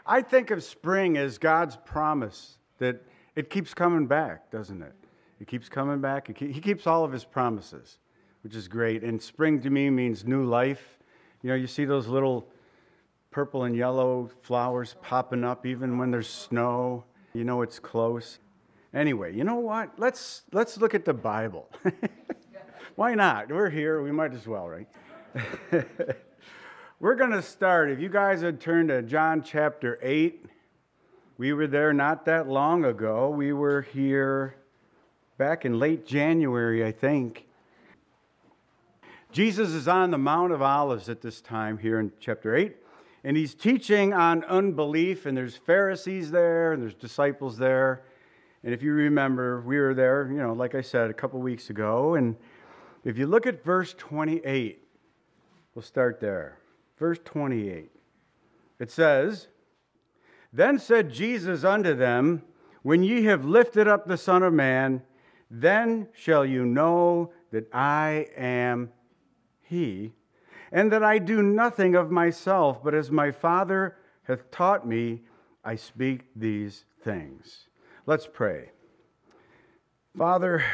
I think of spring as God's promise that it keeps coming back, doesn't it? It keeps coming back. He keeps all of his promises, which is great. And spring to me means new life. You know, you see those little purple and yellow flowers popping up even when there's snow. You know it's close. Anyway, you know what? Let's look at the Bible. Why not? We're here. We might as well, right? We're going to start. If you guys had turned to John chapter 8, we were there not that long ago. We were here back in late January, I think. Jesus is on the Mount of Olives at this time here in chapter 8, and he's teaching on unbelief, and there's Pharisees there, and there's disciples there. And if you remember, we were there, like I said, a couple weeks ago. And if you look at verse 28, we'll start there. Verse 28. It says, "Then said Jesus unto them, When ye have lifted up the Son of Man, then shall you know that I am He, and that I do nothing of myself, but as my Father hath taught me, I speak these things." Let's pray. Father,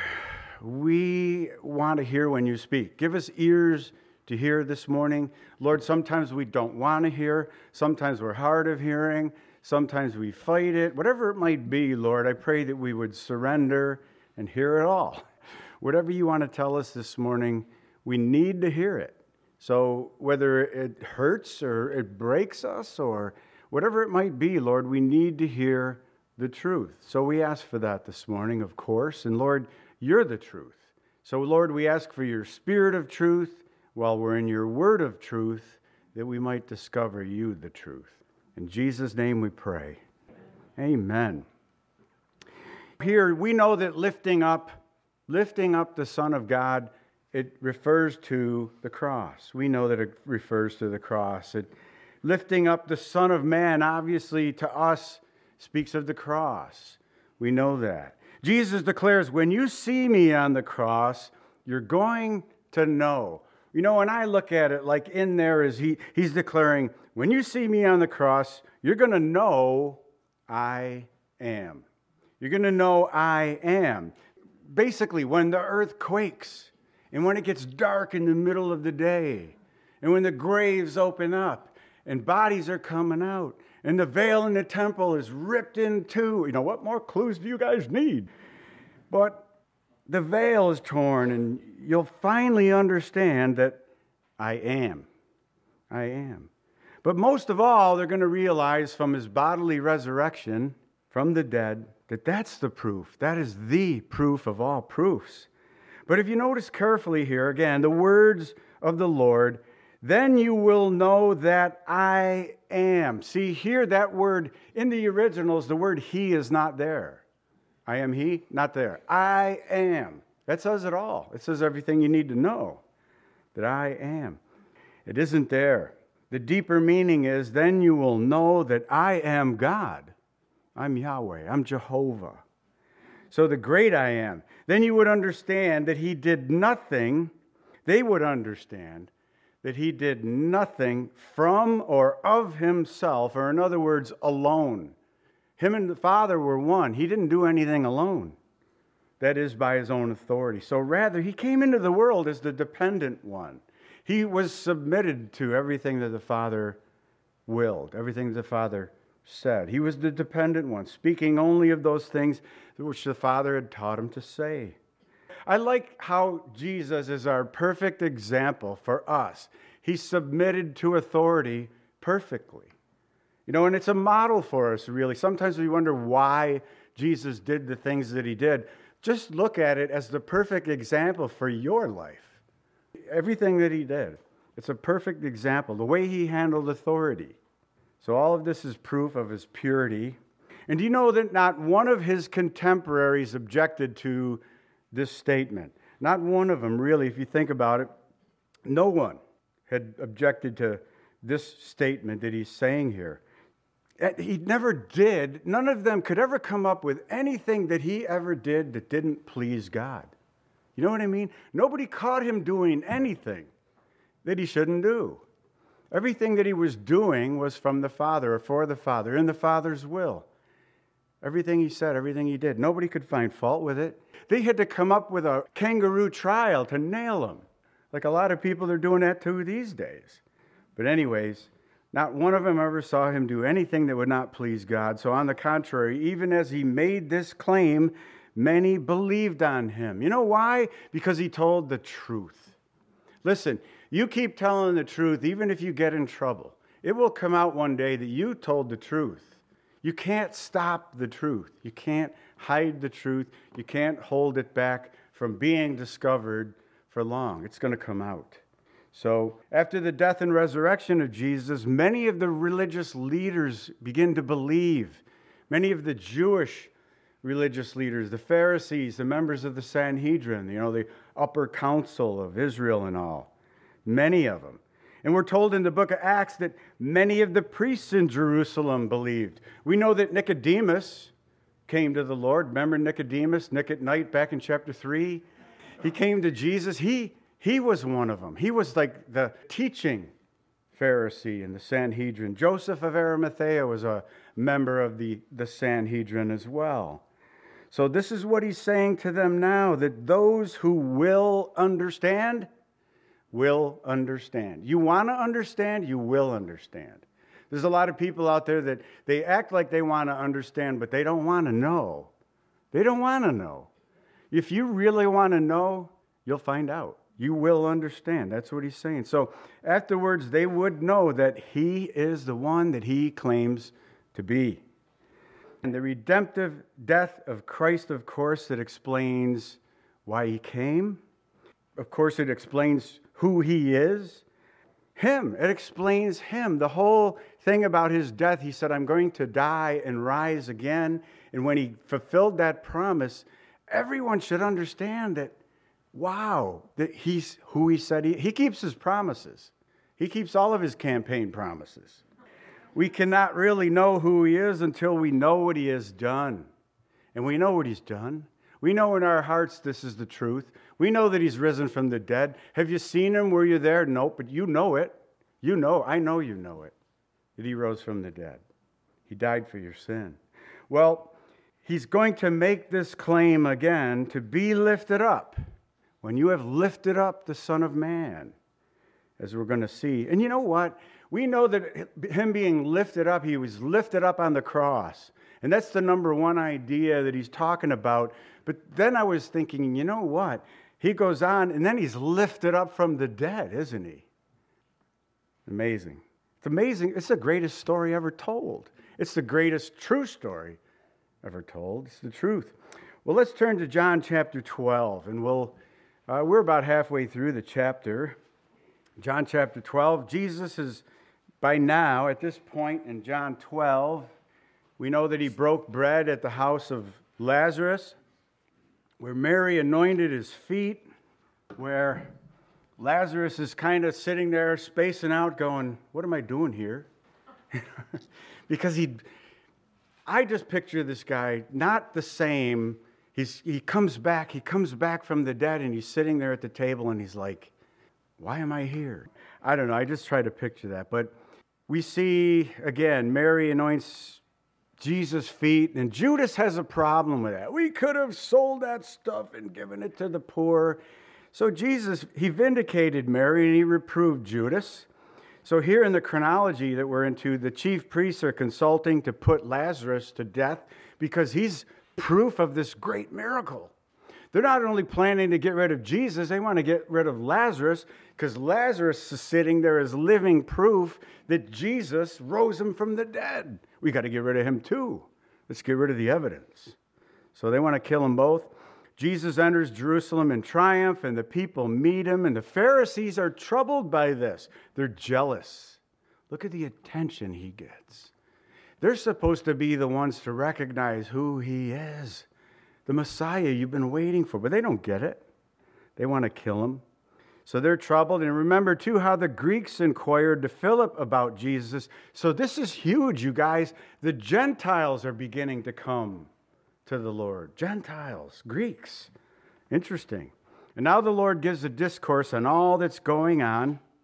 we want to hear when you speak. Give us ears to hear this morning. Lord, sometimes we don't want to hear. Sometimes we're hard of hearing. Sometimes we fight it. Whatever it might be, Lord, I pray that we would surrender and hear it all. Whatever you want to tell us this morning, we need to hear it. So whether it hurts or it breaks us or whatever it might be, Lord, we need to hear the truth. So we ask for that this morning, of course. And Lord, you're the truth. So Lord, we ask for your Spirit of truth while we're in your word of truth, that we might discover you, the truth. In Jesus' name we pray. Amen. Here we know that lifting up the Son of God, it refers to the cross. We know that it refers to the cross. Lifting up the Son of Man, obviously to us, speaks of the cross. We know that. Jesus declares, when you see me on the cross, you're going to know. When I look at it, like in there is he's declaring, when you see me on the cross, you're going to know I am. You're going to know I am. Basically, when the earth quakes, and when it gets dark in the middle of the day, and when the graves open up, and bodies are coming out, and the veil in the temple is ripped in two. What more clues do you guys need? But the veil is torn, and you'll finally understand that I am. I am. But most of all, they're going to realize from his bodily resurrection from the dead that that's the proof. That is the proof of all proofs. But if you notice carefully here, again, the words of the Lord, then you will know that I am. See, here that word, in the originals, the word he is not there. I am he, not there. I am. That says it all. It says everything you need to know, that I am. It isn't there. The deeper meaning is, then you will know that I am God. I'm Yahweh. I'm Jehovah. So the great I am. Then you would understand that he did nothing. They would understand that he did nothing from or of himself, or in other words, alone. Him and the Father were one. He didn't do anything alone. That is, by his own authority. So rather, he came into the world as the dependent one. He was submitted to everything that the Father willed, everything the Father said. He was the dependent one, speaking only of those things which the Father had taught him to say. I like how Jesus is our perfect example for us. He submitted to authority perfectly. And it's a model for us, really. Sometimes we wonder why Jesus did the things that he did. Just look at it as the perfect example for your life. Everything that he did, it's a perfect example. The way he handled authority. So all of this is proof of his purity. And do you know that not one of his contemporaries objected to this statement? Not one of them, really, if you think about it. No one had objected to this statement that he's saying here. He never did. None of them could ever come up with anything that he ever did that didn't please God. You know what I mean? Nobody caught him doing anything that he shouldn't do. Everything that he was doing was from the Father or for the Father, in the Father's will. Everything he said, everything he did. Nobody could find fault with it. They had to come up with a kangaroo trial to nail him. Like a lot of people are doing that too these days. But anyways, not one of them ever saw him do anything that would not please God. So on the contrary, even as he made this claim, many believed on him. You know why? Because he told the truth. Listen, you keep telling the truth even if you get in trouble. It will come out one day that you told the truth. You can't stop the truth. You can't hide the truth. You can't hold it back from being discovered for long. It's going to come out. So after the death and resurrection of Jesus, many of the religious leaders begin to believe. Many of the Jewish religious leaders, the Pharisees, the members of the Sanhedrin, the upper council of Israel and all. Many of them. And we're told in the book of Acts that many of the priests in Jerusalem believed. We know that Nicodemus came to the Lord. Remember Nicodemus, Nick at night, back in chapter 3? He came to Jesus. He was one of them. He was like the teaching Pharisee in the Sanhedrin. Joseph of Arimathea was a member of the Sanhedrin as well. So this is what he's saying to them now, that those who will understand. You want to understand, you will understand. There's a lot of people out there that they act like they want to understand, but they don't want to know. They don't want to know. If you really want to know, you'll find out. You will understand. That's what he's saying. So afterwards, they would know that he is the one that he claims to be. And the redemptive death of Christ, of course, that explains why he came. Of course, it explains who he is. Him. It explains him. The whole thing about his death, he said, I'm going to die and rise again. And when he fulfilled that promise, everyone should understand that, wow, that he's who he said he keeps his promises. He keeps all of his campaign promises. We cannot really know who he is until we know what he has done. And we know what he's done. We know in our hearts this is the truth. We know that he's risen from the dead. Have you seen him? Were you there? Nope, but you know it. You know, I know you know it, that he rose from the dead. He died for your sin. Well, he's going to make this claim again to be lifted up. When you have lifted up the Son of Man, as we're going to see. And you know what? We know that him being lifted up, he was lifted up on the cross. And that's the number one idea that he's talking about. But then I was thinking, you know what? He goes on, and then he's lifted up from the dead, isn't he? Amazing. It's amazing. It's the greatest story ever told. It's the greatest true story ever told. It's the truth. Well, let's turn to John chapter 12, and we're about halfway through the chapter. John chapter 12. Jesus is, by now, at this point in John 12, we know that he broke bread at the house of Lazarus, where Mary anointed his feet, where Lazarus is kind of sitting there spacing out going, what am I doing here? Because I just picture this guy, not the same. He comes back from the dead, and he's sitting there at the table, and he's like, why am I here? I don't know, I just try to picture that. But we see, again, Mary anoints Jesus' feet, and Judas has a problem with that. We could have sold that stuff and given it to the poor. So Jesus, he vindicated Mary, and he reproved Judas. So here in the chronology that we're into, the chief priests are consulting to put Lazarus to death because he's proof of this great miracle. They're not only planning to get rid of Jesus, they want to get rid of Lazarus because Lazarus is sitting there as living proof that Jesus rose him from the dead. We got to get rid of him too. Let's get rid of the evidence. So they want to kill them both. Jesus enters Jerusalem in triumph, and the people meet him, and the Pharisees are troubled by this. They're jealous. Look at the attention he gets. They're supposed to be the ones to recognize who he is, the Messiah you've been waiting for, but they don't get it. They want to kill him. So they're troubled. And remember, too, how the Greeks inquired to Philip about Jesus. So this is huge, you guys. The Gentiles are beginning to come to the Lord. Gentiles, Greeks. Interesting. And now the Lord gives a discourse on all that's going on.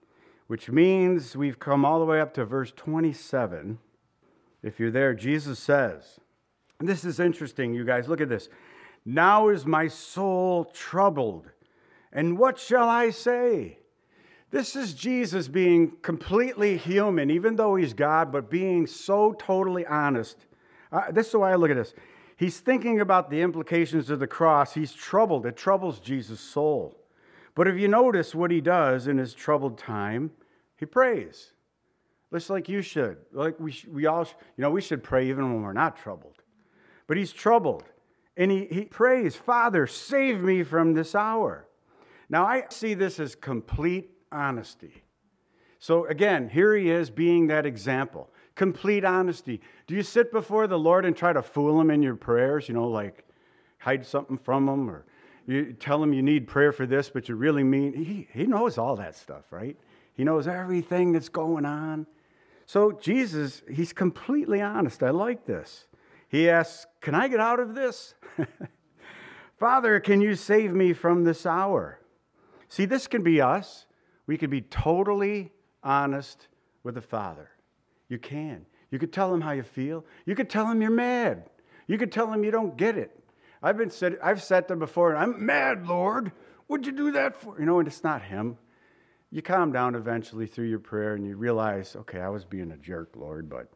which means we've come all the way up to verse 27. If you're there, Jesus says, and this is interesting, you guys, look at this. Now is my soul troubled, and what shall I say? This is Jesus being completely human, even though he's God, but being so totally honest. This is the way I look at this. He's thinking about the implications of the cross. He's troubled. It troubles Jesus' soul. But if you notice what he does in his troubled time, he prays. Just like you should. Like we all, we should pray even when we're not troubled. But he's troubled. And he prays, Father, save me from this hour. Now, I see this as complete honesty. So again, here he is being that example. Complete honesty. Do you sit before the Lord and try to fool him in your prayers? Like hide something from him, or you tell him you need prayer for this, but you really mean, he knows all that stuff, right? He knows everything that's going on. So Jesus, he's completely honest. I like this. He asks, can I get out of this? Father, can you save me from this hour? See, this can be us. We can be totally honest with the Father. You can. You could tell him how you feel. You could tell him you're mad. You could tell him you don't get it. I've sat there before, and I'm mad, Lord. What'd you do that for? And it's not him. You calm down eventually through your prayer, and you realize, okay, I was being a jerk, Lord, but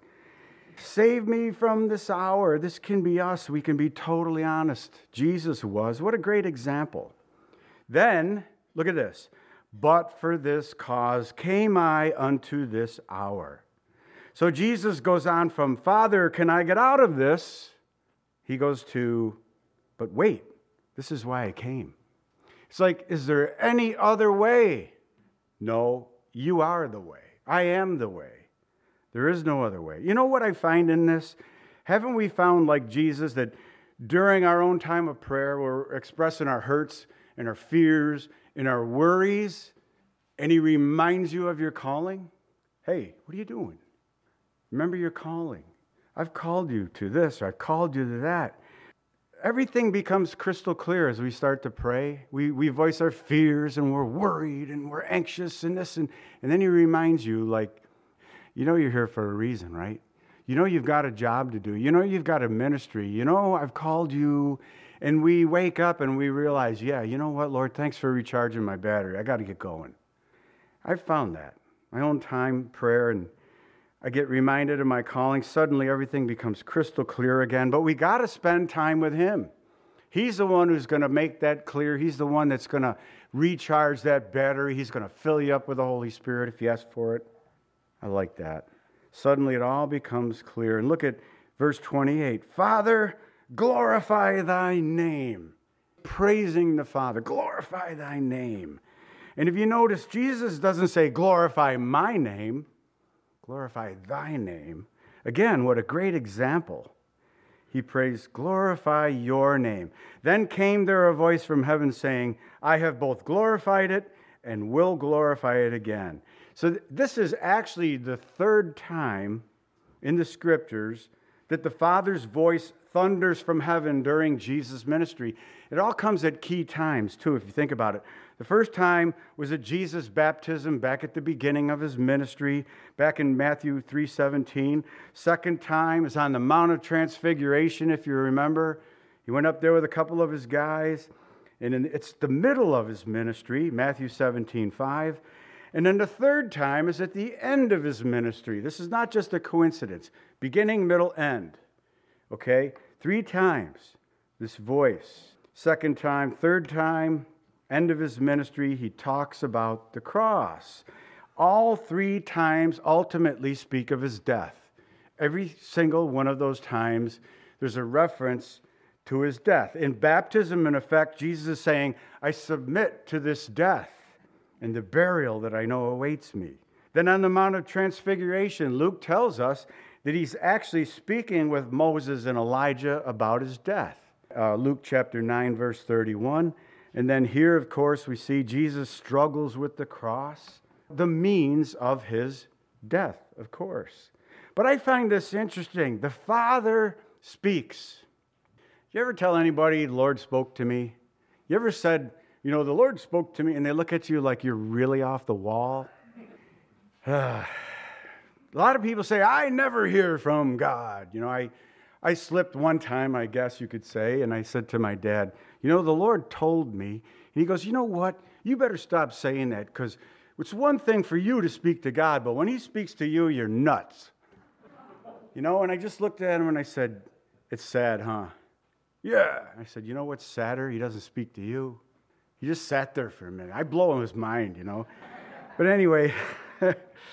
save me from this hour. This can be us. We can be totally honest. Jesus was. What a great example. Then, look at this. But for this cause came I unto this hour. So Jesus goes on from, Father, can I get out of this? He goes to, but wait, this is why I came. It's like, is there any other way? No, you are the way. I am the way. There is no other way. You know what I find in this? Haven't we found, like Jesus, that during our own time of prayer, we're expressing our hurts and our fears and our worries, and he reminds you of your calling? Hey, what are you doing? Remember your calling. I've called you to this, or I've called you to that. Everything becomes crystal clear as we start to pray. We voice our fears, and we're worried, and we're anxious, and this, and then he reminds you, like, you're here for a reason, right? You've got a job to do. You've got a ministry. I've called you. And we wake up and we realize, yeah, you know what, Lord, thanks for recharging my battery. I got to get going. I've found that. My own time, prayer, and I get reminded of my calling. Suddenly everything becomes crystal clear again. But we got to spend time with him. He's the one who's going to make that clear. He's the one that's going to recharge that battery. He's going to fill you up with the Holy Spirit if you ask for it. I like that. Suddenly it all becomes clear. And look at verse 28. Father, glorify thy name. Praising the Father. Glorify thy name. And if you notice, Jesus doesn't say glorify my name. Glorify thy name. Again, what a great example. He prays, glorify your name. Then came there a voice from heaven saying, I have both glorified it and will glorify it again. So this is actually the third time in the scriptures that the Father's voice thunders from heaven during Jesus' ministry. It all comes at key times, too, if you think about it. The first time was at Jesus' baptism back at the beginning of his ministry, back in Matthew 3:17. Second time is on the Mount of Transfiguration, if you remember. He went up there with a couple of his guys, and it's the middle of his ministry, Matthew 17:5. And then the third time is at the end of his ministry. This is not just a coincidence. Beginning, middle, end. Okay? 3 times, this voice. Second time, third time, end of his ministry, he talks about the cross. All 3 times ultimately speak of his death. Every single one of those times, there's a reference to his death. In baptism, in effect, Jesus is saying, I submit to this death and the burial that I know awaits me. Then on the Mount of Transfiguration, Luke tells us that he's actually speaking with Moses and Elijah about his death. Luke chapter 9, verse 31. And then here, of course, we see Jesus struggles with the cross, the means of his death, of course. But I find this interesting. The Father speaks. You ever tell anybody, the Lord spoke to me? You ever said, the Lord spoke to me, and they look at you like you're really off the wall? A lot of people say, I never hear from God. I slipped one time, I guess you could say, and I said to my dad, the Lord told me. And he goes, you know what? You better stop saying that, because it's one thing for you to speak to God, but when he speaks to you, you're nuts. And I just looked at him and I said, it's sad, huh? Yeah. I said, you know what's sadder? He doesn't speak to you. He just sat there for a minute. I blow his mind, But anyway, a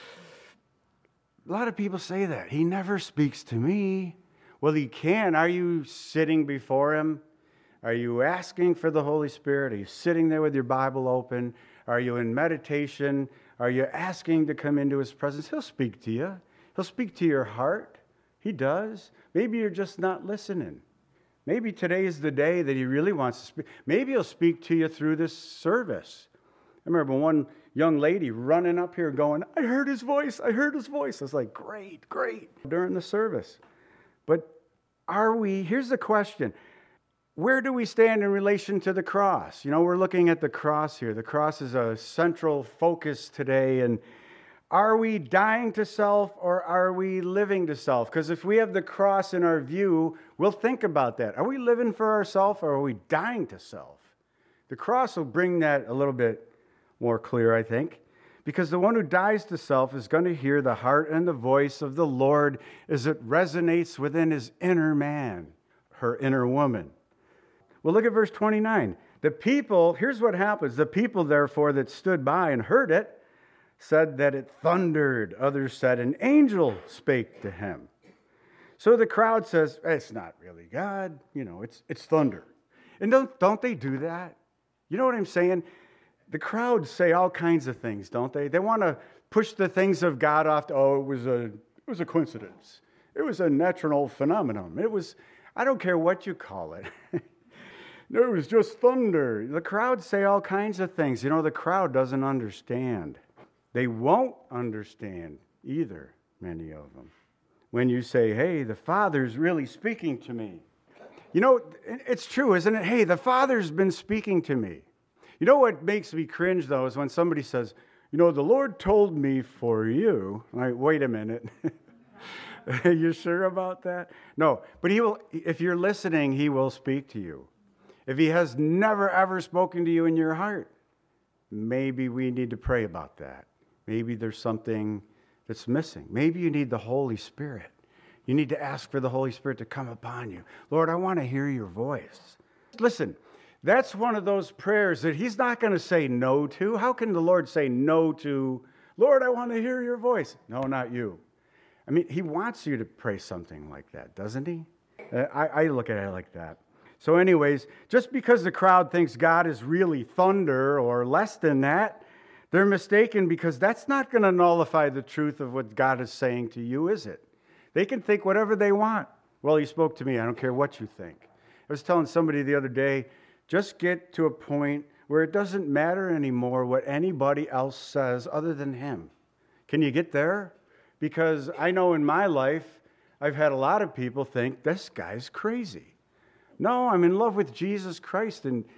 lot of people say that. He never speaks to me. Well, he can. Are you sitting before him? Are you asking for the Holy Spirit? Are you sitting there with your Bible open? Are you in meditation? Are you asking to come into his presence? He'll speak to you. He'll speak to your heart. He does. Maybe you're just not listening. Maybe today is the day that he really wants to speak. Maybe he'll speak to you through this service. I remember one young lady running up here going, I heard his voice. I heard his voice. I was like, great, during the service. But here's the question. Where do we stand in relation to the cross? We're looking at the cross here. The cross is a central focus today. And are we dying to self or are we living to self? Because if we have the cross in our view, we'll think about that. Are we living for ourselves or are we dying to self? The cross will bring that a little bit more clear, I think. Because the one who dies to self is going to hear the heart and the voice of the Lord as it resonates within his inner man, her inner woman. Well, look at verse 29. Here's what happens. The people, therefore, that stood by and heard it, said that it thundered. Others said an angel spake to him. So the crowd says, it's not really God. It's thunder. And don't they do that? You know what I'm saying? The crowds say all kinds of things, don't they? They want to push the things of God off to, it was a coincidence. It was a natural phenomenon. I don't care what you call it. No, it was just thunder. The crowds say all kinds of things. The crowd doesn't understand. They won't understand either, many of them. When you say, hey, the Father's really speaking to me. It's true, isn't it? Hey, the Father's been speaking to me. What makes me cringe, though, is when somebody says, the Lord told me for you. I'm like, wait a minute. Are you sure about that? No, but he will. If you're listening, he will speak to you. If he has never, ever spoken to you in your heart, maybe we need to pray about that. Maybe there's something that's missing. Maybe you need the Holy Spirit. You need to ask for the Holy Spirit to come upon you. Lord, I want to hear your voice. Listen, that's one of those prayers that he's not going to say no to. How can the Lord say no to, Lord, I want to hear your voice? No, not you. He wants you to pray something like that, doesn't he? I look at it like that. So anyways, just because the crowd thinks God is really thunder or less than that, they're mistaken, because that's not going to nullify the truth of what God is saying to you, is it? They can think whatever they want. Well, he spoke to me. I don't care what you think. I was telling somebody the other day, just get to a point where it doesn't matter anymore what anybody else says other than him. Can you get there? Because I know in my life, I've had a lot of people think, this guy's crazy. No, I'm in love with Jesus Christ, and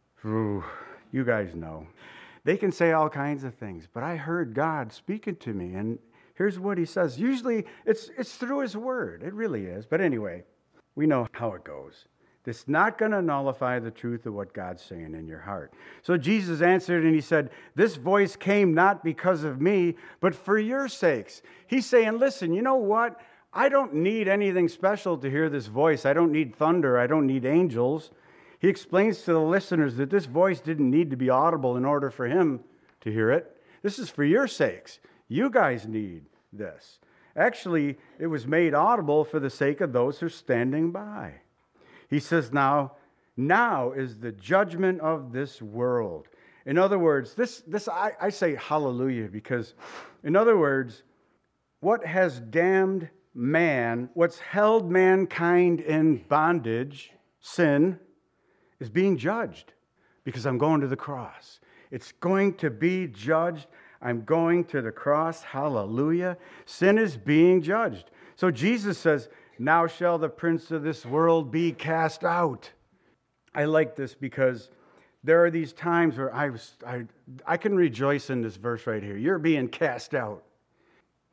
you guys know. They can say all kinds of things, but I heard God speaking to me, and here's what he says. Usually, it's through his word. It really is. But anyway, we know how it goes. It's not going to nullify the truth of what God's saying in your heart. So Jesus answered and he said, this voice came not because of me, but for your sakes. He's saying, listen, you know what? I don't need anything special to hear this voice. I don't need thunder. I don't need angels. He explains to the listeners that this voice didn't need to be audible in order for him to hear it. This is for your sakes. You guys need this. Actually, it was made audible for the sake of those who are standing by. He says, now is the judgment of this world. In other words, I say hallelujah, because, in other words, what has damned man, what's held mankind in bondage, sin, is being judged, because I'm going to the cross. It's going to be judged. I'm going to the cross. Hallelujah. Sin is being judged. So Jesus says, now shall the prince of this world be cast out. I like this because there are these times where I can rejoice in this verse right here. You're being cast out.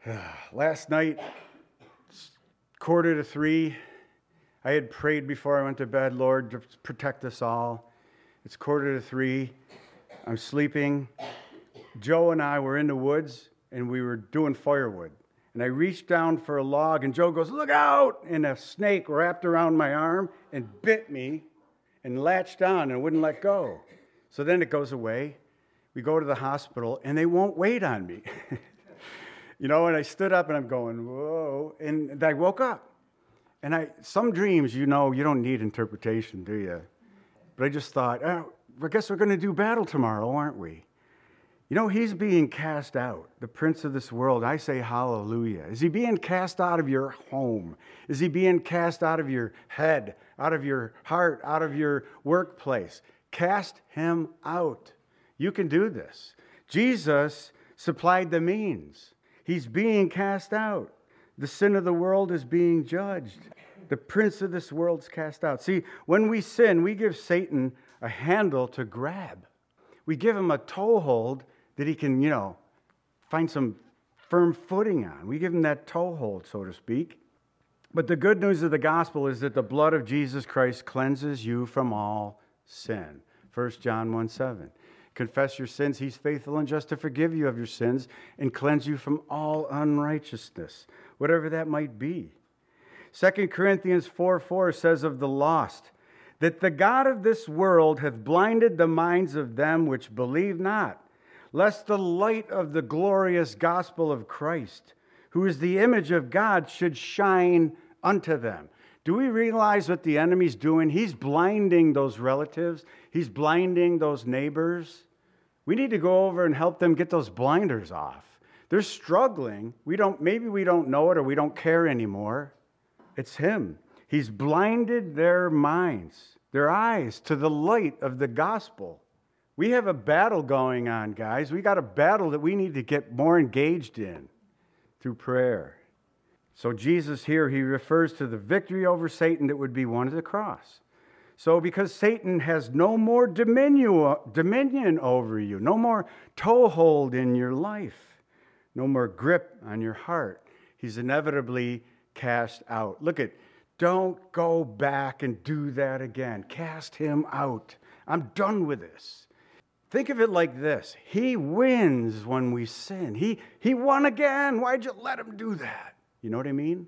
Last night, 2:45, I had prayed before I went to bed, Lord, to protect us all. It's 2:45. I'm sleeping. Joe and I were in the woods, and we were doing firewood. And I reached down for a log, and Joe goes, "Look out!" And a snake wrapped around my arm and bit me and latched on and wouldn't let go. So then it goes away. We go to the hospital, and they won't wait on me. And I stood up, and I'm going, whoa. And I woke up. And some dreams, you don't need interpretation, do you? But I just thought, I guess we're going to do battle tomorrow, aren't we? He's being cast out, the prince of this world. I say hallelujah. Is he being cast out of your home? Is he being cast out of your head, out of your heart, out of your workplace? Cast him out. You can do this. Jesus supplied the means. He's being cast out. The sin of the world is being judged. The prince of this world's cast out. See, when we sin, we give Satan a handle to grab. We give him a toehold that he can, find some firm footing on. We give him that toehold, so to speak. But the good news of the gospel is that the blood of Jesus Christ cleanses you from all sin. 1 John 1:7. Confess your sins. He's faithful and just to forgive you of your sins and cleanse you from all unrighteousness, whatever that might be. 2 Corinthians 4:4 says of the lost, that the God of this world hath blinded the minds of them which believe not, lest the light of the glorious gospel of Christ, who is the image of God, should shine unto them. Do we realize what the enemy's doing? He's blinding those relatives. He's blinding those neighbors. We need to go over and help them get those blinders off. They're struggling. Maybe we don't know it or we don't care anymore. It's him. He's blinded their minds, their eyes to the light of the gospel. We have a battle going on, guys. We got a battle that we need to get more engaged in through prayer. So Jesus here, he refers to the victory over Satan that would be won at the cross. So because Satan has no more dominion over you, no more toehold in your life, no more grip on your heart, he's inevitably cast out. Don't go back and do that again. Cast him out. I'm done with this. Think of it like this. He wins when we sin. He won again. Why'd you let him do that? You know what I mean?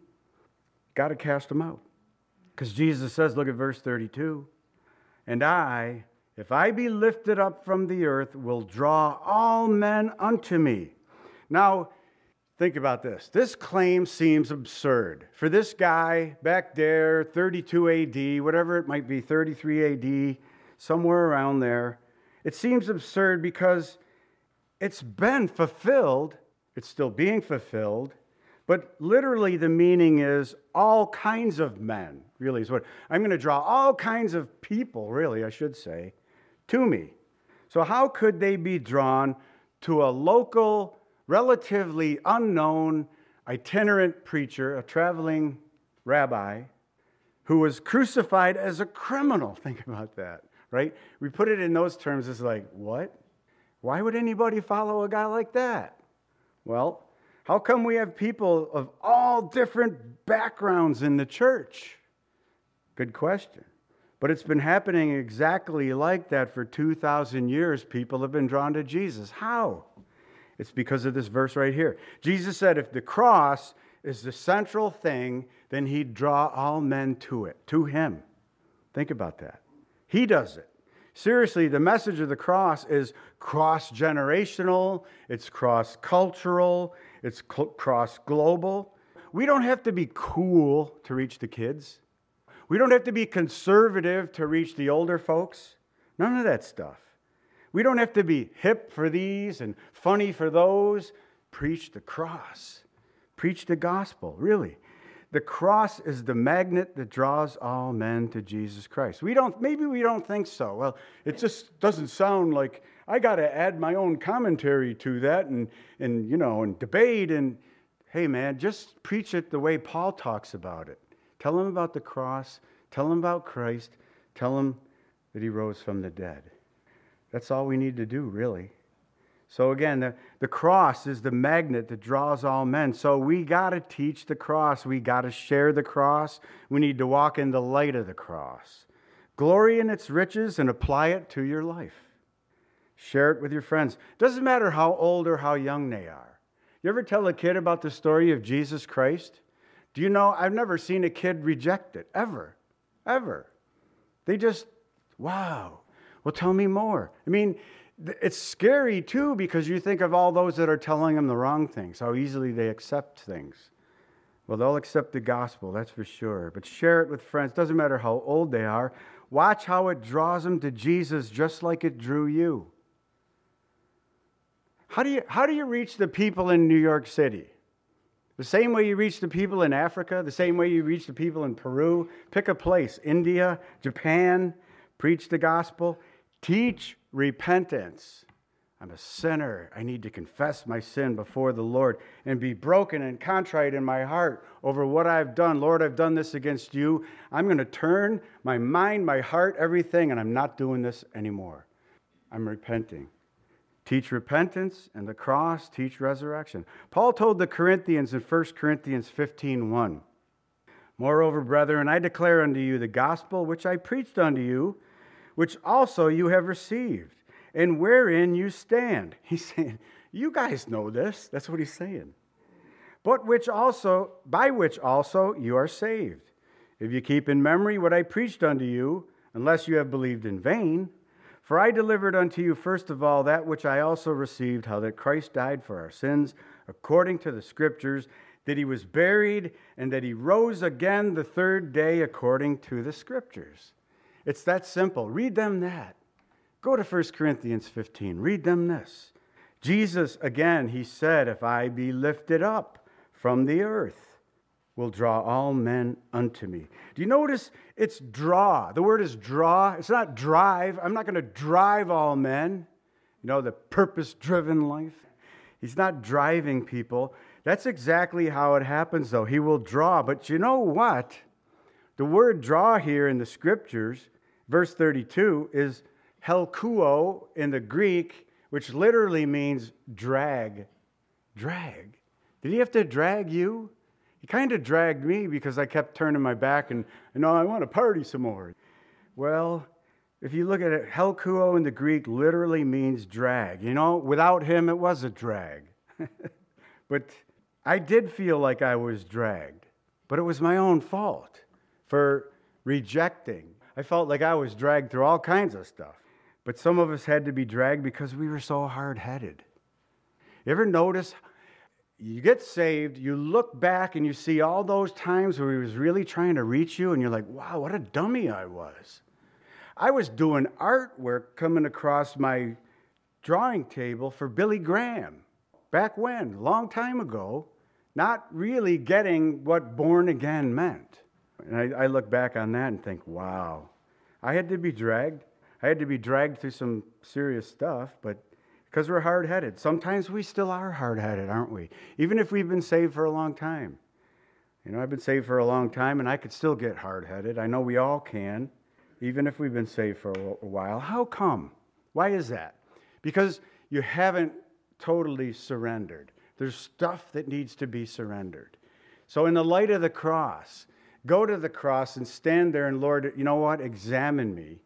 Got to cast him out. Because Jesus says, look at verse 32, and I, if I be lifted up from the earth, will draw all men unto me. Now, think about this. This claim seems absurd. For this guy back there, 32 AD, whatever it might be, 33 AD, somewhere around there, it seems absurd because it's been fulfilled. It's still being fulfilled. But literally the meaning is all kinds of men, really is what. I'm going to draw all kinds of people, really, I should say, to me. So how could they be drawn to a local, relatively unknown, itinerant preacher, a traveling rabbi, who was crucified as a criminal? Think about that, right? We put it in those terms as like, what? Why would anybody follow a guy like that? Well, how come we have people of all different backgrounds in the church? Good question. But it's been happening exactly like that for 2,000 years. People have been drawn to Jesus. How? It's because of this verse right here. Jesus said if the cross is the central thing, then he'd draw all men to it, to him. Think about that. He does it. Seriously, the message of the cross is cross-generational, it's cross-cultural, it's cross-global. We don't have to be cool to reach the kids. We don't have to be conservative to reach the older folks. None of that stuff. We don't have to be hip for these and funny for those. Preach the cross. Preach the gospel, really. The cross is the magnet that draws all men to Jesus Christ. Maybe we don't think so. Well, it just doesn't sound like I got to add my own commentary to that and debate. And hey, man, just preach it the way Paul talks about it. Tell them about the cross. Tell them about Christ. Tell them that he rose from the dead. That's all we need to do, really. So again, the cross is the magnet that draws all men. So we got to teach the cross. We got to share the cross. We need to walk in the light of the cross. Glory in its riches and apply it to your life. Share it with your friends. Doesn't matter how old or how young they are. You ever tell a kid about the story of Jesus Christ? Do you know, I've never seen a kid reject it, ever. They just, wow. Well, tell me more. I mean, it's scary too, because you think of all those that are telling them the wrong things, how easily they accept things. Well, they'll accept the gospel, that's for sure. But share it with friends. Doesn't matter how old they are. Watch how it draws them to Jesus just like it drew you. How do you reach the people in New York City? The same way you reach the people in Africa, the same way you reach the people in Peru. Pick a place, India, Japan, preach the gospel. Teach repentance. I'm a sinner. I need to confess my sin before the Lord and be broken and contrite in my heart over what I've done. Lord, I've done this against you. I'm going to turn my mind, my heart, everything, and I'm not doing this anymore. I'm repenting. Teach repentance and the cross. Teach resurrection. Paul told the Corinthians in 1 Corinthians 15:1, moreover, brethren, I declare unto you the gospel which I preached unto you, which also you have received, and wherein you stand. He's saying, you guys know this. That's what he's saying. But by which also you are saved, if you keep in memory what I preached unto you, unless you have believed in vain. For I delivered unto you first of all that which I also received, how that Christ died for our sins, according to the Scriptures, that he was buried, and that he rose again the third day according to the Scriptures. It's that simple. Read them that. Go to 1 Corinthians 15. Read them this. Jesus, again, he said, if I be lifted up from the earth, will draw all men unto me. Do you notice it's draw? The word is draw. It's not drive. I'm not going to drive all men. You know, the purpose-driven life. He's not driving people. That's exactly how it happens, though. He will draw. But you know what? The word draw here in the Scriptures, verse 32, is helkuo in the Greek, which literally means drag. Drag. Did he have to drag you? He kind of dragged me because I kept turning my back and I want to party some more. Well, if you look at it, helkuo in the Greek literally means drag. You know, without him, it was a drag. But I did feel like I was dragged. But it was my own fault for rejecting. I felt like I was dragged through all kinds of stuff. But some of us had to be dragged because we were so hard-headed. You ever notice? You get saved, you look back and you see all those times where he was really trying to reach you and you're like, wow, what a dummy I was. I was doing artwork coming across my drawing table for Billy Graham. Back when? A long time ago. Not really getting what born again meant. And I look back on that and think, wow, I had to be dragged. I had to be dragged through some serious stuff, but because we're hard-headed. Sometimes we still are hard-headed, aren't we? Even if we've been saved for a long time. You know, I've been saved for a long time, and I could still get hard-headed. I know we all can, even if we've been saved for a while. How come? Why is that? Because you haven't totally surrendered. There's stuff that needs to be surrendered. So in the light of the cross, go to the cross and stand there, and Lord, you know what? Examine me.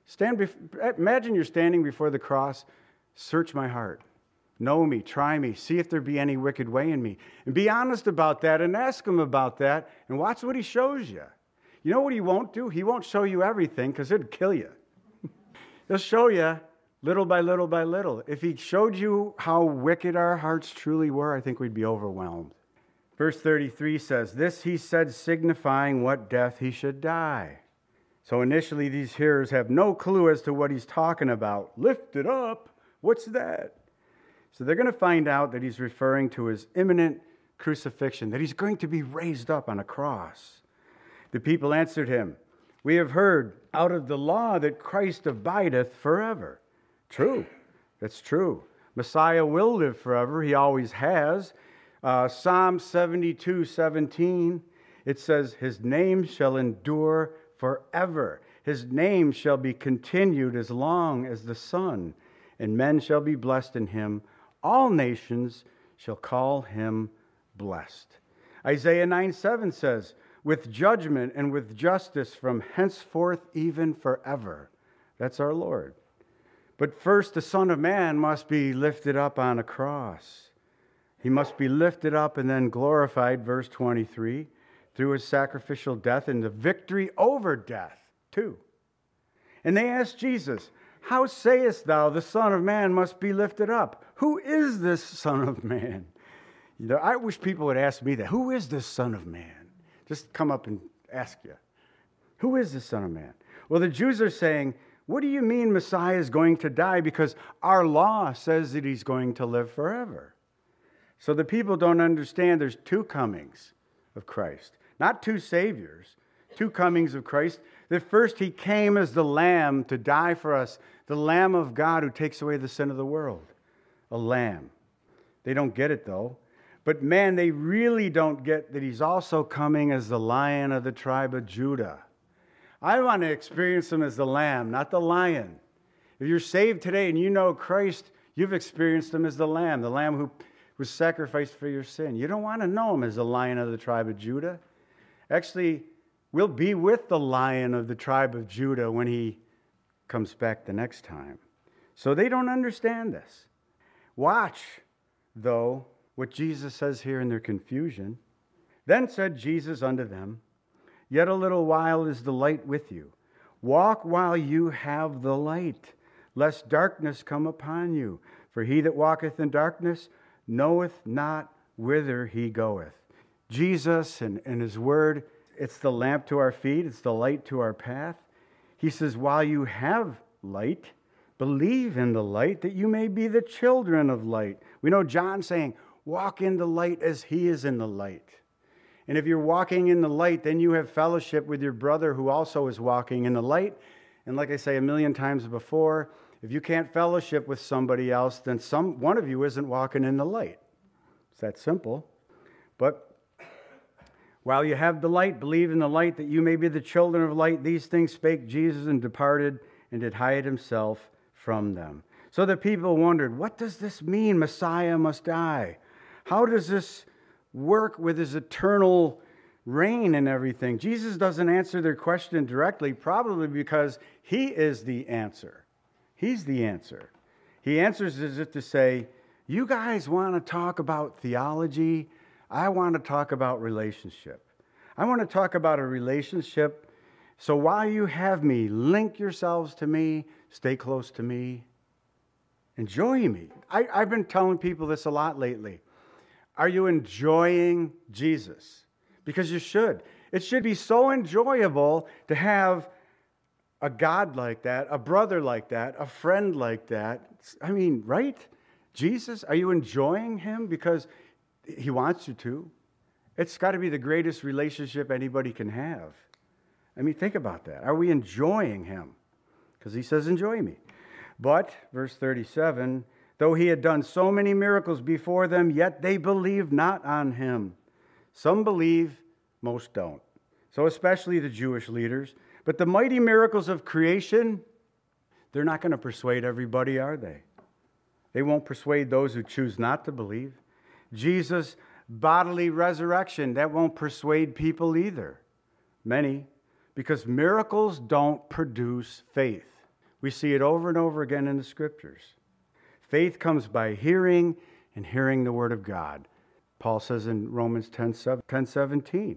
Imagine you're standing before the cross. Search my heart. Know me. Try me. See if there be any wicked way in me. And be honest about that and ask him about that and watch what he shows you. You know what he won't do? He won't show you everything because it'd kill you. He'll show you little by little by little. If he showed you how wicked our hearts truly were, I think we'd be overwhelmed. Verse 33 says, this he said, signifying what death he should die. So initially these hearers have no clue as to what he's talking about. Lift it up. What's that? So they're going to find out that he's referring to his imminent crucifixion, that he's going to be raised up on a cross. The people answered him, we have heard out of the law that Christ abideth forever. True. That's true. Messiah will live forever. He always has. Psalm 72:17, it says, his name shall endure forever. His name shall be continued as long as the sun, and men shall be blessed in him All nations shall call him blessed. Isaiah 9:7 says, with judgment and with justice from henceforth even forever. That's our Lord. But first, the Son of Man must be lifted up on a cross. He must be lifted up and then glorified, verse 23, through his sacrificial death and the victory over death, too. And they asked Jesus, how sayest thou the Son of Man must be lifted up? Who is this Son of Man? You know, I wish people would ask me that. Who is this Son of Man? Just come up and ask you. Who is this Son of Man? Well, the Jews are saying, what do you mean Messiah is going to die? Because our law says that he's going to live forever. So the people don't understand there's two comings of Christ. Not two saviors, two comings of Christ. That first he came as the Lamb to die for us, the Lamb of God who takes away the sin of the world. A lamb. They don't get it though. But man, they really don't get that he's also coming as the Lion of the tribe of Judah. I want to experience him as the Lamb, not the Lion. If you're saved today and you know Christ, you've experienced him as the Lamb who was sacrificed for your sin. You don't want to know him as the Lion of the tribe of Judah. Actually, we'll be with the Lion of the tribe of Judah when he comes back the next time. So they don't understand this. Watch, though, what Jesus says here in their confusion. Then said Jesus unto them, yet a little while is the light with you. Walk while you have the light, lest darkness come upon you. For he that walketh in darkness knoweth not whither he goeth. Jesus and his word, it's the lamp to our feet, it's the light to our path. He says, while you have light, believe in the light, that you may be the children of light. We know John saying, walk in the light as he is in the light. And if you're walking in the light, then you have fellowship with your brother who also is walking in the light. And like I say a million times before, if you can't fellowship with somebody else, then one of you isn't walking in the light. It's that simple. But while you have the light, believe in the light, that you may be the children of light. These things spake Jesus, and departed, and did hide himself from them. So the people wondered, what does this mean? Messiah must die. How does this work with his eternal reign and everything? Jesus doesn't answer their question directly, probably because he is the answer. He's the answer. He answers as if to say, you guys want to talk about theology? I want to talk about relationship. I want to talk about a relationship. So while you have me, link yourselves to me, stay close to me, enjoy me. I've been telling people this a lot lately. Are you enjoying Jesus? Because you should. It should be so enjoyable to have a God like that, a brother like that, a friend like that. I mean, right? Jesus, are you enjoying him? Because he wants you to. It's got to be the greatest relationship anybody can have. I mean, think about that. Are we enjoying him? Because he says, enjoy me. But, verse 37, though he had done so many miracles before them, yet they believed not on him. Some believe, most don't. So especially the Jewish leaders. But the mighty miracles of creation, they're not going to persuade everybody, are they? They won't persuade those who choose not to believe. Jesus' bodily resurrection, that won't persuade people either. Many, because miracles don't produce faith. We see it over and over again in the Scriptures. Faith comes by hearing, and hearing the Word of God. Paul says in Romans 10:17,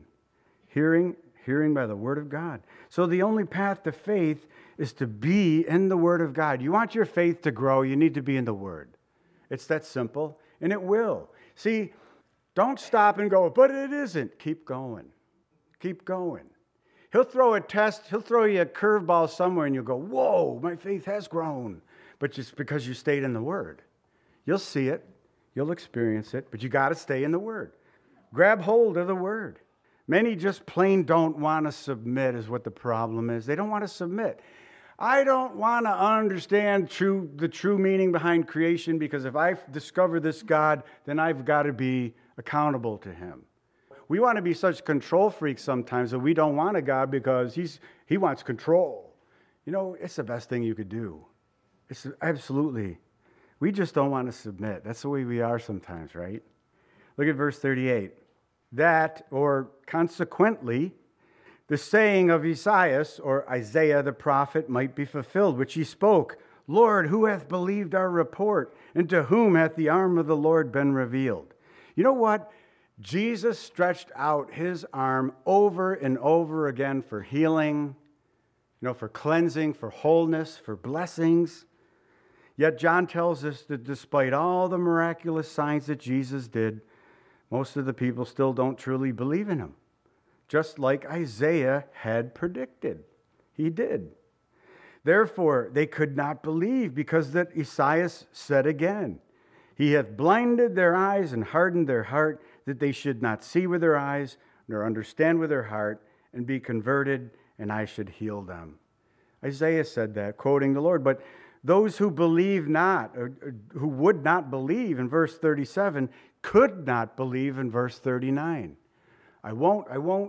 hearing by the Word of God. So the only path to faith is to be in the Word of God. You want your faith to grow, you need to be in the Word. It's that simple, and it will. See, don't stop and go, but it isn't. Keep going. Keep going. He'll throw a test, he'll throw you a curveball somewhere, and you'll go, whoa, my faith has grown. But just because you stayed in the Word. You'll see it, you'll experience it, but you got to stay in the Word. Grab hold of the Word. Many just plain don't want to submit is what the problem is. They don't want to submit. I don't want to understand the true meaning behind creation, because if I discover this God, then I've got to be accountable to him. We want to be such control freaks sometimes that we don't want a God because he wants control. You know, it's the best thing you could do. It's absolutely. We just don't want to submit. That's the way we are sometimes, right? Look at verse 38. That, or consequently, the saying of Isaiah the prophet might be fulfilled, which he spoke, Lord, who hath believed our report? And to whom hath the arm of the Lord been revealed? You know what? Jesus stretched out his arm over and over again for healing, for cleansing, for wholeness, for blessings. Yet John tells us that despite all the miraculous signs that Jesus did, most of the people still don't truly believe in him. Just like Isaiah had predicted. He did. Therefore, they could not believe, because that Isaiah said again, He hath blinded their eyes and hardened their heart, that they should not see with their eyes, nor understand with their heart, and be converted, and I should heal them. Isaiah said that, quoting the Lord. But those who believe not, or who would not believe in verse 37, could not believe in verse 39. I won't.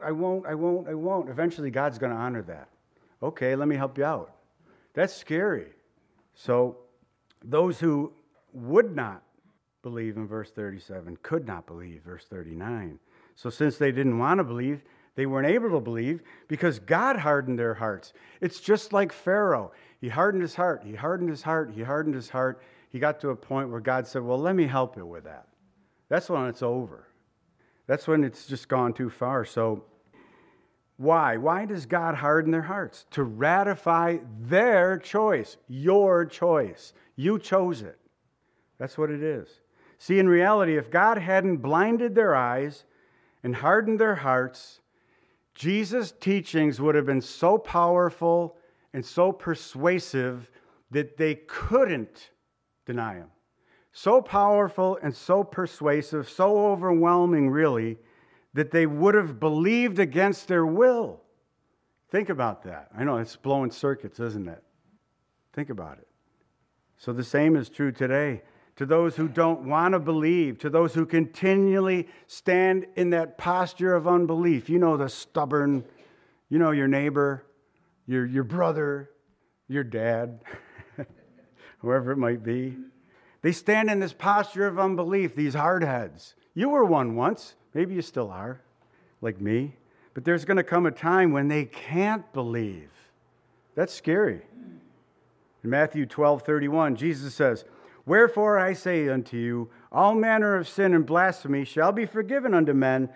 Eventually, God's going to honor that. Okay, let me help you out. That's scary. So, those who would not believe in verse 37 could not believe verse 39. So, since they didn't want to believe, they weren't able to believe because God hardened their hearts. It's just like Pharaoh. He hardened his heart. He hardened his heart. He hardened his heart. He got to a point where God said, well, let me help you with that. That's when it's over. That's when it's just gone too far. So why? Why does God harden their hearts? To ratify their choice, your choice. You chose it. That's what it is. See, in reality, if God hadn't blinded their eyes and hardened their hearts, Jesus' teachings would have been so powerful and so persuasive that they couldn't deny him. So powerful and so persuasive, so overwhelming, really, that they would have believed against their will. Think about that. I know it's blowing circuits, isn't it? Think about it. So the same is true today. To those who don't want to believe, to those who continually stand in that posture of unbelief. You know, the stubborn, your neighbor, your brother, your dad, whoever it might be. They stand in this posture of unbelief, these hardheads. You were one once. Maybe you still are, like me. But there's going to come a time when they can't believe. That's scary. In Matthew 12:31, Jesus says, Wherefore I say unto you, all manner of sin and blasphemy shall be forgiven unto men,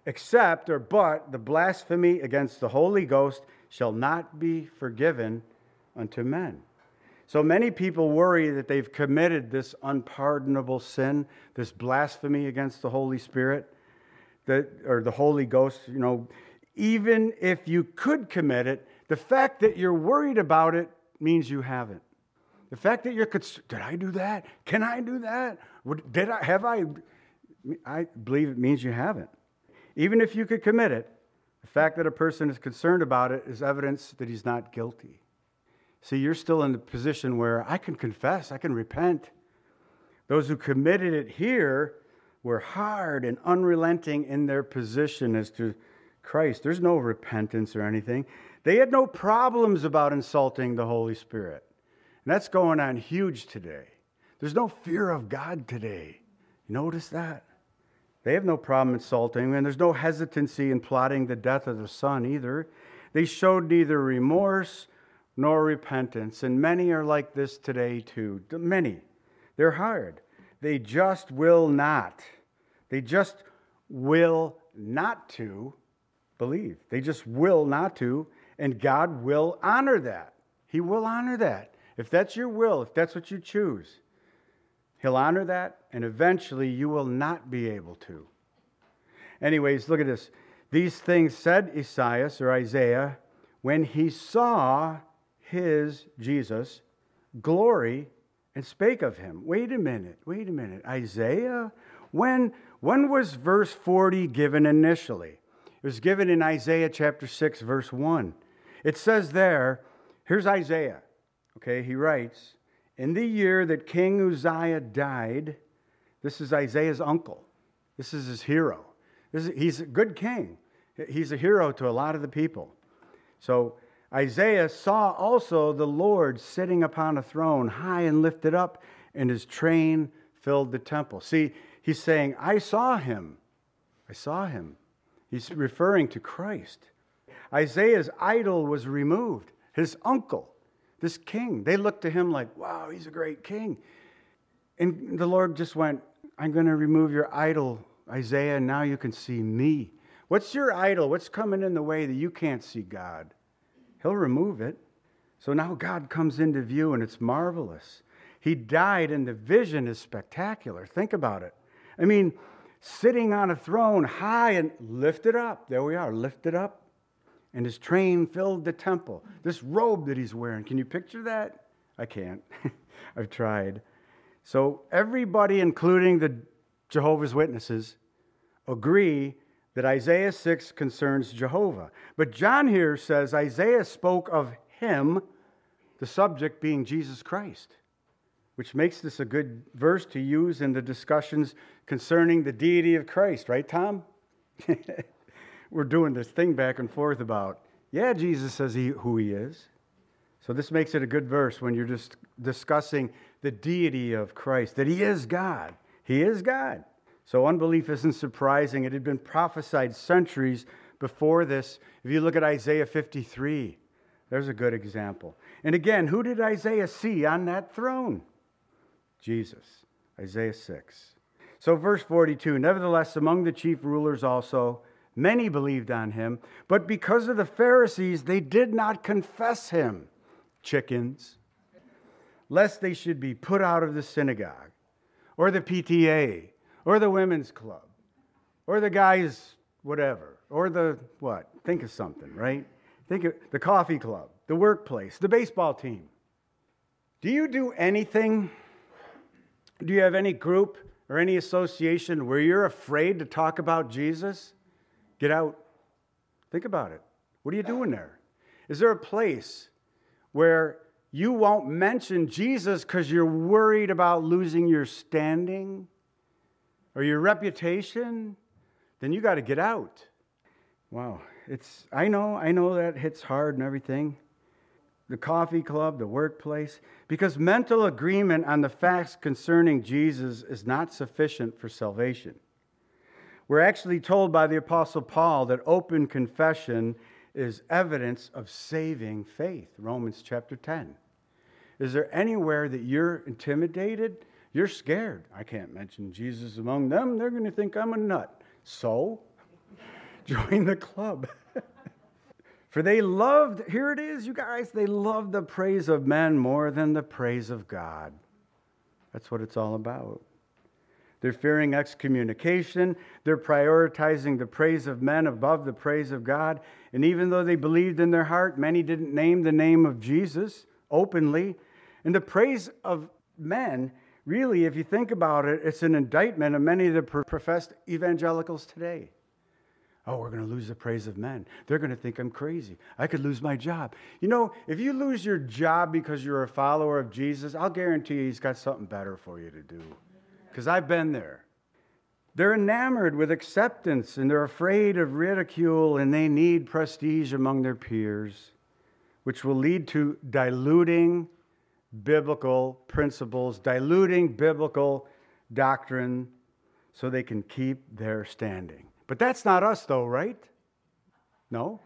but the blasphemy against the Holy Ghost shall not be forgiven unto men. So many people worry that they've committed this unpardonable sin, this blasphemy against the Holy Spirit, or the Holy Ghost. Even if you could commit it, the fact that you're worried about it means you haven't. The fact that you're concerned, did I do that? Can I do that? I believe it means you haven't. Even if you could commit it, the fact that a person is concerned about it is evidence that he's not guilty. See, you're still in the position where I can confess, I can repent. Those who committed it here were hard and unrelenting in their position as to Christ. There's no repentance or anything. They had no problems about insulting the Holy Spirit. And that's going on huge today. There's no fear of God today. You notice that? They have no problem insulting, and there's no hesitancy in plotting the death of the Son either. They showed neither remorse nor repentance, and many are like this today too. Many. They're hard. They just will not. They just will not to believe. They just will not to, and God will honor that. He will honor that. If that's your will, if that's what you choose, He'll honor that, and eventually you will not be able to. Anyways, look at this. These things said Isaiah, when he saw his, Jesus, glory, and spake of him. Wait a minute. Isaiah? When was verse 40 given initially? It was given in Isaiah chapter 6, verse 1. It says there, here's Isaiah. Okay, he writes, in the year that King Uzziah died, this is Isaiah's uncle. This is his hero. He's a good king. He's a hero to a lot of the people. So Isaiah saw also the Lord sitting upon a throne, high and lifted up, and his train filled the temple. See, he's saying, I saw him. I saw him. He's referring to Christ. Isaiah's idol was removed. His uncle, this king, they looked to him like, wow, he's a great king. And the Lord just went, I'm going to remove your idol, Isaiah, and now you can see me. What's your idol? What's coming in the way that you can't see God? He'll remove it. So now God comes into view, and it's marvelous. He died, and the vision is spectacular. Think about it. I mean, sitting on a throne high and lifted up. There we are, lifted up. And his train filled the temple. This robe that he's wearing, can you picture that? I can't. I've tried. So everybody, including the Jehovah's Witnesses, agree that Isaiah 6 concerns Jehovah. But John here says Isaiah spoke of him, the subject being Jesus Christ, which makes this a good verse to use in the discussions concerning the deity of Christ. Right, Tom? We're doing this thing back and forth about, yeah, Jesus says who he is. So this makes it a good verse when you're just discussing the deity of Christ, that he is God. He is God. So unbelief isn't surprising. It had been prophesied centuries before this. If you look at Isaiah 53, there's a good example. And again, who did Isaiah see on that throne? Jesus. Isaiah 6. So verse 42, nevertheless, among the chief rulers also, many believed on him, but because of the Pharisees, they did not confess him. Chickens. Lest they should be put out of the synagogue, or the PTA, or the women's club, or the guys, whatever, or the what? Think of something, right? Think of the coffee club, the workplace, the baseball team. Do you do anything? Do you have any group or any association where you're afraid to talk about Jesus? Get out. Think about it. What are you doing there? Is there a place where you won't mention Jesus because you're worried about losing your standing or your reputation? Then you got to get out. Wow. I know that hits hard and everything. The coffee club, the workplace, because mental agreement on the facts concerning Jesus is not sufficient for salvation. We're actually told by the Apostle Paul that open confession is evidence of saving faith. Romans chapter 10. Is there anywhere that you're intimidated? You're scared. I can't mention Jesus among them. They're going to think I'm a nut. So, join the club. For they loved, here it is, you guys, they loved the praise of men more than the praise of God. That's what it's all about. They're fearing excommunication. They're prioritizing the praise of men above the praise of God. And even though they believed in their heart, many didn't name the name of Jesus openly. And the praise of men, really, if you think about it, it's an indictment of many of the professed evangelicals today. Oh, we're going to lose the praise of men. They're going to think I'm crazy. I could lose my job. You know, if you lose your job because you're a follower of Jesus, I'll guarantee you he's got something better for you to do. Because I've been there. They're enamored with acceptance, and they're afraid of ridicule, and they need prestige among their peers, which will lead to diluting biblical principles, diluting biblical doctrine, so they can keep their standing. But that's not us, though, right? No?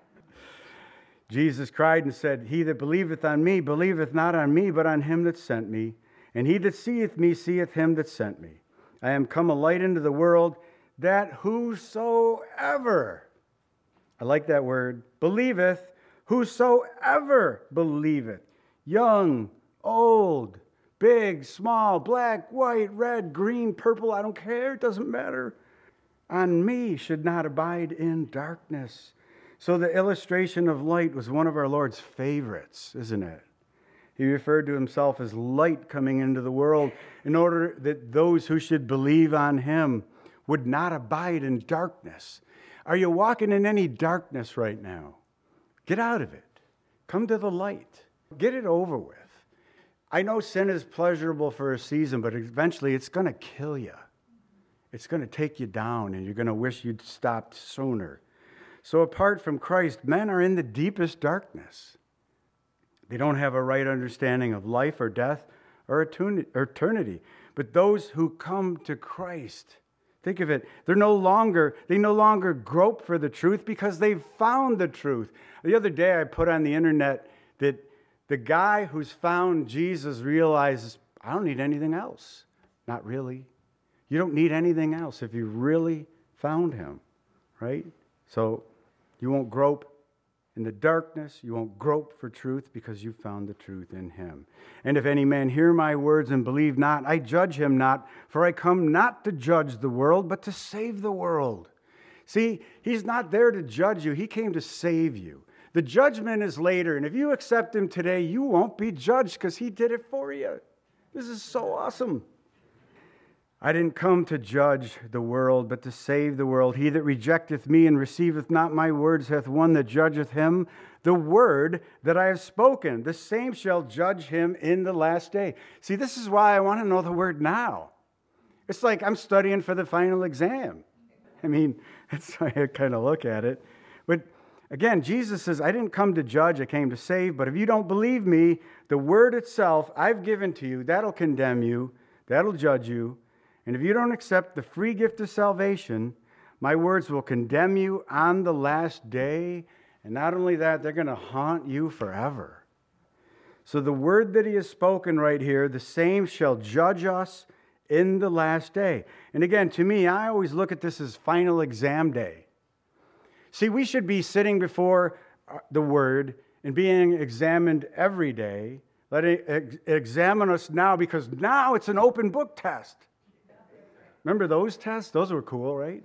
Jesus cried and said, He that believeth on me, believeth not on me, but on him that sent me. And he that seeth me, seeth him that sent me. I am come a light into the world, that whosoever, I like that word, believeth, whosoever believeth, young, old, big, small, black, white, red, green, purple, I don't care, it doesn't matter, on me should not abide in darkness. So the illustration of light was one of our Lord's favorites, isn't it? He referred to himself as light coming into the world in order that those who should believe on him would not abide in darkness. Are you walking in any darkness right now? Get out of it. Come to the light. Get it over with. I know sin is pleasurable for a season, but eventually it's going to kill you. It's going to take you down, and you're going to wish you'd stopped sooner. So apart from Christ, men are in the deepest darkness. They don't have a right understanding of life or death or eternity, but those who come to Christ. Think of it. They no longer grope for the truth because they've found the truth. The other day I put on the internet that the guy who's found Jesus realizes, I don't need anything else. Not really. You don't need anything else if you really found him, right? So you won't grope in the darkness. You won't grope for truth because you found the truth in him. And if any man hear my words and believe not, I judge him not, for I come not to judge the world, but to save the world. See, he's not there to judge you. He came to save you. The judgment is later, and if you accept him today, you won't be judged because he did it for you. This is so awesome. I didn't come to judge the world, but to save the world. He that rejecteth me and receiveth not my words hath one that judgeth him. The word that I have spoken, the same shall judge him in the last day. See, this is why I want to know the word now. It's like I'm studying for the final exam. I mean, that's how I kind of look at it. But again, Jesus says, I didn't come to judge, I came to save. But if you don't believe me, the word itself I've given to you, that'll condemn you, that'll judge you. And if you don't accept the free gift of salvation, my words will condemn you on the last day. And not only that, they're going to haunt you forever. So the word that he has spoken right here, the same shall judge us in the last day. And again, to me, I always look at this as final exam day. See, we should be sitting before the word and being examined every day. Let it examine us now, because now it's an open book test. Remember those tests? Those were cool, right?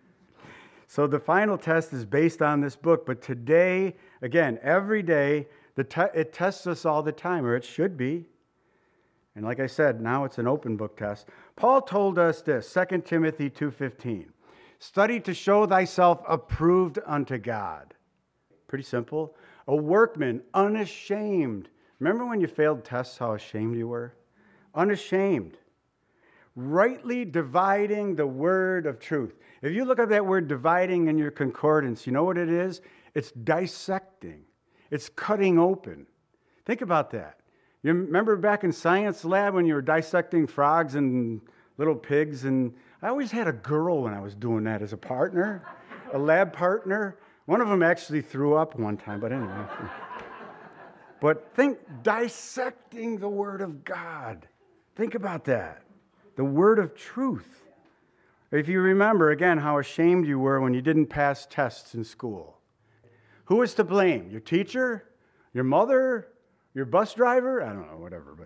So the final test is based on this book. But today, again, every day, it tests us all the time, or it should be. And like I said, now it's an open book test. Paul told us this, 2 Timothy 2:15. Study to show thyself approved unto God. Pretty simple. A workman, unashamed. Remember when you failed tests, how ashamed you were? Unashamed. Rightly dividing the word of truth. If you look up that word dividing in your concordance, you know what it is? It's dissecting. It's cutting open. Think about that. You remember back in science lab when you were dissecting frogs and little pigs? And I always had a girl when I was doing that as a partner, a lab partner. One of them actually threw up one time, but anyway. But think, dissecting the word of God. Think about that. The word of truth. If you remember, again, how ashamed you were when you didn't pass tests in school. Who was to blame? Your teacher? Your mother? Your bus driver? I don't know, whatever.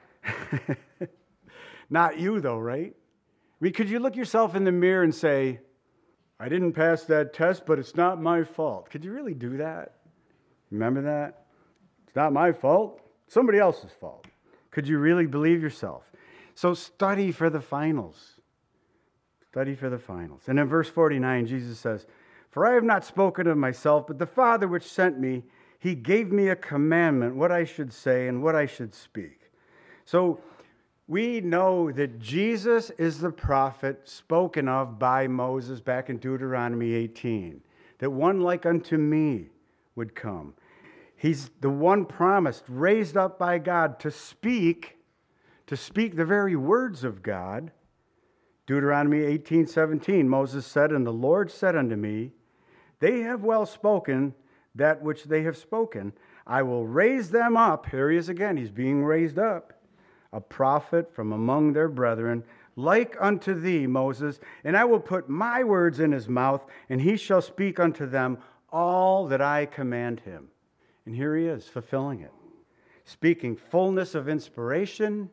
But not you, though, right? I mean, could you look yourself in the mirror and say, I didn't pass that test, but it's not my fault? Could you really do that? Remember that? It's not my fault. It's somebody else's fault. Could you really believe yourself? So study for the finals. Study for the finals. And in verse 49, Jesus says, For I have not spoken of myself, but the Father which sent me, he gave me a commandment, what I should say and what I should speak. So we know that Jesus is the prophet spoken of by Moses back in Deuteronomy 18, that one like unto me would come. He's the one promised, raised up by God to speak the very words of God. Deuteronomy 18:17, Moses said, And the Lord said unto me, They have well spoken that which they have spoken. I will raise them up. Here he is again. He's being raised up. A prophet from among their brethren, like unto thee, Moses. And I will put my words in his mouth, and he shall speak unto them all that I command him. And here he is, fulfilling it. Speaking fullness of inspiration.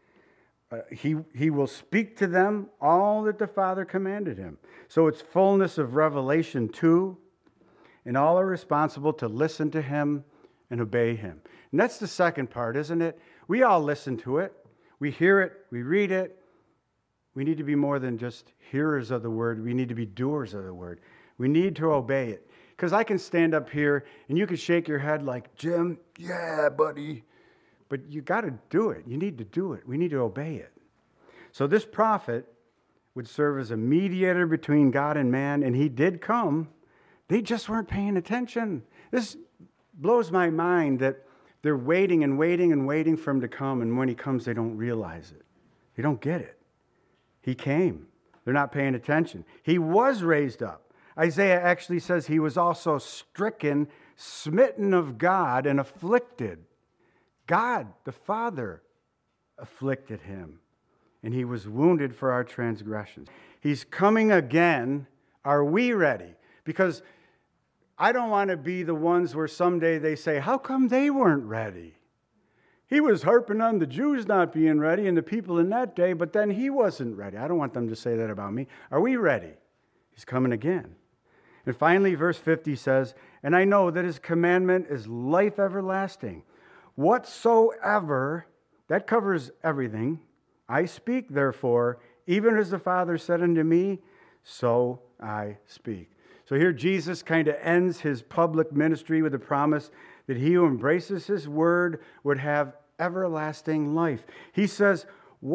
He will speak to them all that the Father commanded him. So it's fullness of revelation too. And all are responsible to listen to him and obey him. And that's the second part, isn't it? We all listen to it. We hear it. We read it. We need to be more than just hearers of the word. We need to be doers of the word. We need to obey it. Because I can stand up here and you can shake your head like, Jim, yeah, buddy. But you got to do it. You need to do it. We need to obey it. So this prophet would serve as a mediator between God and man, and he did come. They just weren't paying attention. This blows my mind that They're waiting and waiting and waiting for him to come, and when he comes, they don't realize it. They don't get it. He came. They're not paying attention. He was raised up. Isaiah actually says he was also stricken, smitten of God, and afflicted. God, the Father, afflicted him, and he was wounded for our transgressions. He's coming again. Are we ready? Because I don't want to be the ones where someday they say, how come they weren't ready? He was harping on the Jews not being ready and the people in that day, but then he wasn't ready. I don't want them to say that about me. Are we ready? He's coming again. And finally, verse 50 says, and I know that his commandment is life everlasting. Whatsoever, that covers everything, I speak, therefore, even as the Father said unto me, so I speak. So here Jesus kind of ends his public ministry with a promise that he who embraces his word would have everlasting life. He says,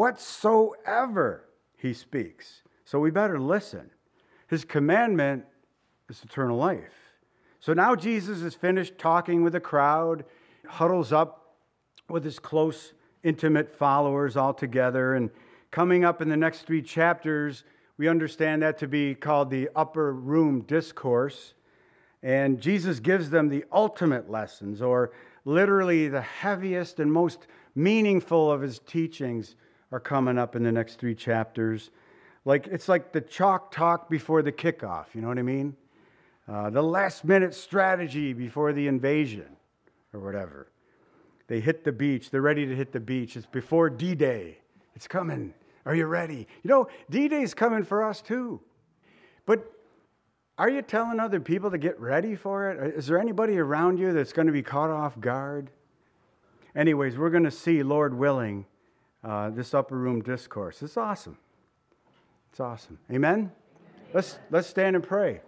whatsoever he speaks. So we better listen. His commandment is eternal life. So now Jesus is finished talking with the crowd, huddles up with his close, intimate followers all together. And coming up in the next 3 chapters, we understand that to be called the upper room discourse. And Jesus gives them the ultimate lessons, or literally the heaviest and most meaningful of his teachings are coming up in the next 3 chapters. It's like the chalk talk before the kickoff, you know what I mean? The last minute strategy before the invasion or whatever. They hit the beach. They're ready to hit the beach. It's before D-Day. It's coming. Are you ready? You know, D-Day's coming for us too. But are you telling other people to get ready for it? Is there anybody around you that's going to be caught off guard? Anyways, we're going to see, Lord willing, this upper room discourse. It's awesome. It's awesome. Amen? Let's stand and pray.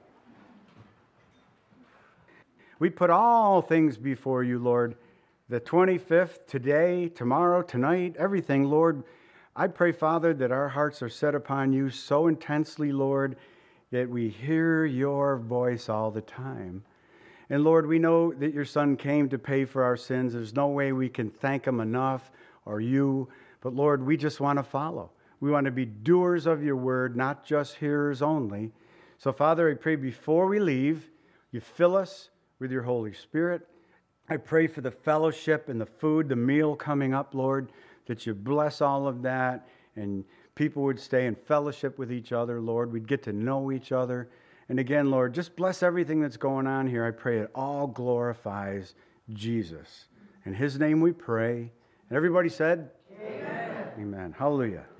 We put all things before you, Lord. The 25th, today, tomorrow, tonight, everything, Lord. I pray, Father, that our hearts are set upon you so intensely, Lord, that we hear your voice all the time. And Lord, we know that your Son came to pay for our sins. There's no way we can thank him enough, or you. But Lord, we just want to follow. We want to be doers of your word, not just hearers only. So Father, I pray before we leave, you fill us with your Holy Spirit. I pray for the fellowship and the food, the meal coming up, Lord, that you bless all of that and people would stay in fellowship with each other, Lord. We'd get to know each other. And again, Lord, just bless everything that's going on here. I pray it all glorifies Jesus. In his name we pray. And everybody said, Amen. Amen. Hallelujah.